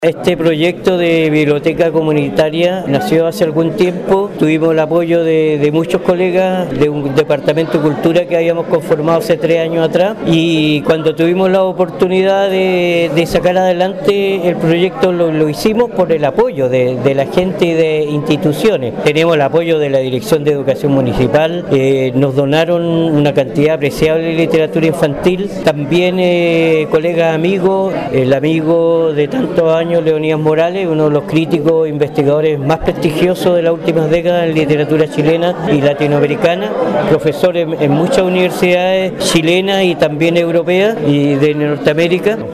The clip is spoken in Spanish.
Este proyecto de biblioteca comunitaria nació hace algún tiempo. Tuvimos el apoyo de muchos colegas de un departamento de cultura que habíamos conformado hace 3 años atrás, y cuando tuvimos la oportunidad de sacar adelante el proyecto lo hicimos por el apoyo de la gente y de instituciones. Tenemos el apoyo de la Dirección de Educación Municipal, nos donaron una cantidad apreciable de literatura infantil, también colegas amigos, el amigo de tantos años Leonidas Morales, uno de los críticos e investigadores más prestigiosos de las últimas décadas en literatura chilena y latinoamericana, profesor en muchas universidades chilenas y también europeas y de Norteamérica.